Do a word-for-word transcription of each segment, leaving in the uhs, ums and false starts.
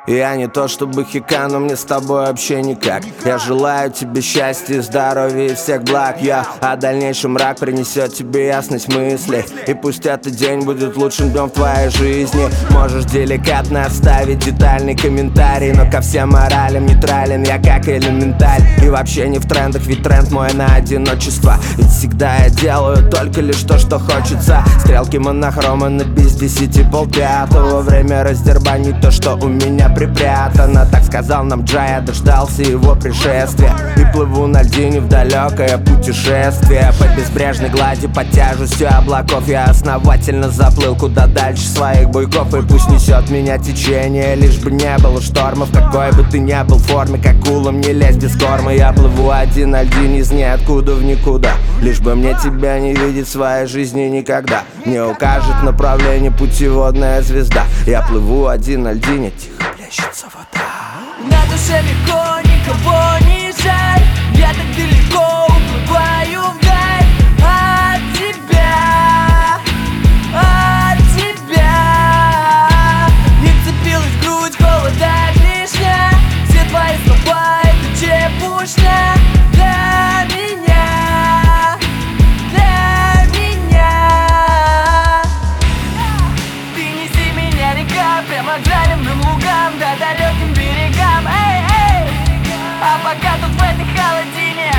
Я не то чтобы хика, но мне с тобой вообще никак. Я желаю тебе счастья, здоровья и всех благ. Я, а дальнейший мрак принесет тебе ясность мысли. И пусть этот день будет лучшим днем в твоей жизни. Можешь деликатно оставить детальный комментарий, но ко всем моралям нейтрален я как элементаль. И вообще не в трендах, ведь тренд мой на одиночество. Ведь всегда я делаю только лишь то, что хочется. Стрелки монохрома на без десяти полпятого. Время раздербанить то, что у меня припрятано. Так сказал нам Джай, я дождался его пришествия. И плыву на льдине в далекое путешествие. По безбрежной глади под тяжестью облаков я основательно заплыл куда дальше своих буйков. И пусть несет меня течение, лишь бы не было штормов. Какой бы ты ни был в форме, как акулам не лезь без корма. Я плыву один на льдине из ниоткуда в никуда. Лишь бы мне тебя не видеть в своей жизни никогда. Мне укажет направление путеводная звезда. Я плыву один на льдине, тихо плещется вода. На душе легко, никого не жаль. Я так далеко уплываю вдаль от тебя, от тебя. Не цепилась в грудь, холода лишня. Все твои слова — это чепушня. Для меня, для меня. Ты неси меня, река, прямо к заливным лугам, до далеким берегам, эй, эй. А пока тут в этой холодине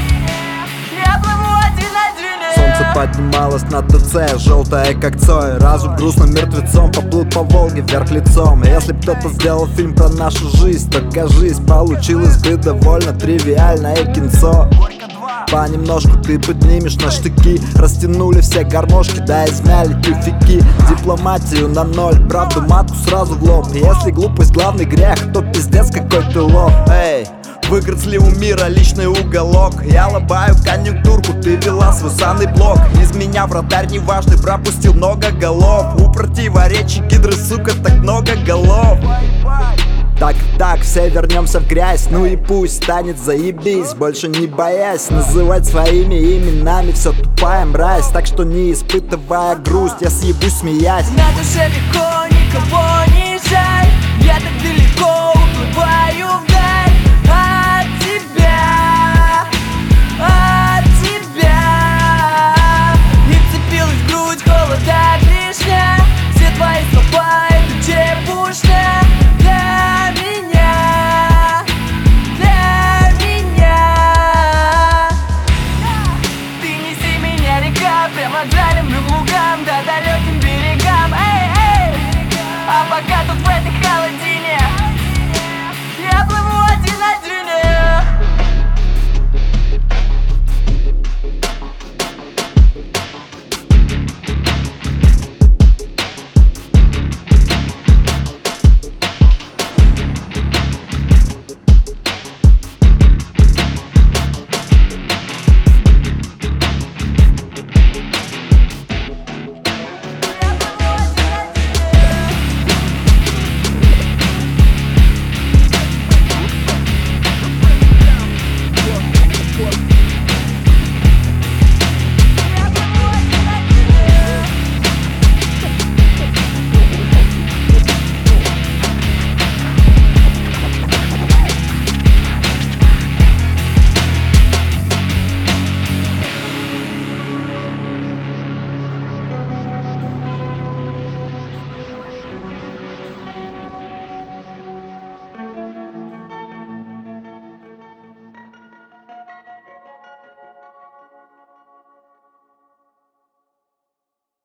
я плыву один на дюне. Солнце поднималось над ТЦ, желтое как Цой. Разум грустным мертвецом поплыл по Волге вверх лицом. Если б кто-то сделал фильм про нашу жизнь, то кажись, получилось бы довольно тривиальное кинцо. Понемножку ты поднимешь на штыки. Растянули все гармошки, да измяли тюфяки. Дипломатию на ноль, правду матку сразу в лоб. Если глупость главный грех, то пиздец какой ты лох. Эй, выиграть ли у мира личный уголок? Я лобаю конъюнктурку, ты вела свой санный блок. Из меня вратарь неважный, пропустил много голов. У противоречий гидры, сука, так много голов. Так, так, все вернемся в грязь. Ну и пусть станет заебись, больше не боясь называть своими именами все тупая мразь. Так что не испытывая грусть, я съебусь смеясь. На душе легко, никого не жаль. Я так далеко уплываю вдаль от тебя, от тебя. Не вцепилась в грудь, холода лишня. Все твои слова — это чепушня. Для меня, для меня. Ты неси меня, река, прямо к заливным лугам, до далеким берегам, эй, эй. А пока